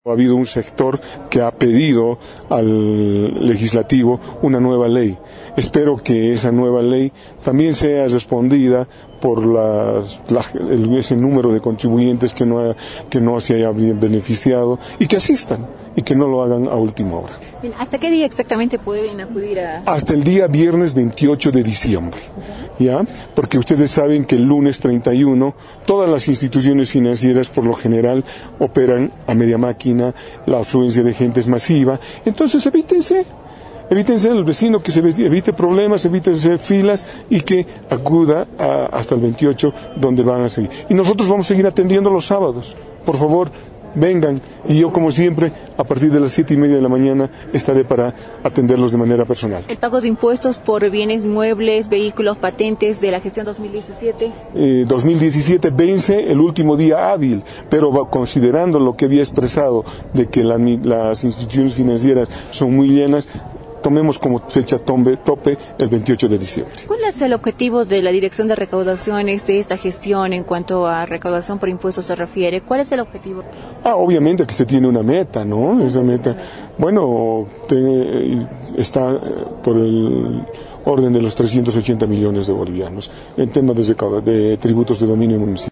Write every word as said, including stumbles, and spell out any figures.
Ha habido un sector que ha pedido al legislativo una nueva ley. Espero que esa nueva ley también sea respondida por las, la, el, ese número de contribuyentes que no, ha, que no se haya beneficiado y que asistan y que no lo hagan a última hora. ¿Hasta qué día exactamente pueden acudir a...? Hasta el día viernes veintiocho de diciembre, ¿ya? Porque ustedes saben que el lunes treinta y uno todas las instituciones financieras por lo general operan a media máquina, la afluencia de gente es masiva, entonces evítense. Evítense el vecino que se evite problemas, evítense filas y que acuda a, hasta el veintiocho donde van a seguir. Y nosotros vamos a seguir atendiendo los sábados. Por favor, vengan. Y yo, como siempre, a partir de las siete y media de la mañana estaré para atenderlos de manera personal. ¿El pago de impuestos por bienes muebles, vehículos, patentes de la gestión dos mil diecisiete? Eh, dos mil diecisiete vence el último día hábil, pero considerando lo que había expresado de que la, las instituciones financieras son muy llenas, tomemos como fecha tombe, tope el veintiocho de diciembre. ¿Cuál es el objetivo de la Dirección de Recaudaciones de esta gestión en cuanto a recaudación por impuestos se refiere? ¿Cuál es el objetivo? Ah, obviamente que se tiene una meta, ¿no? Esa meta, bueno, te, está por el orden de los trescientos ochenta millones de bolivianos en temas de, de tributos de dominio municipal.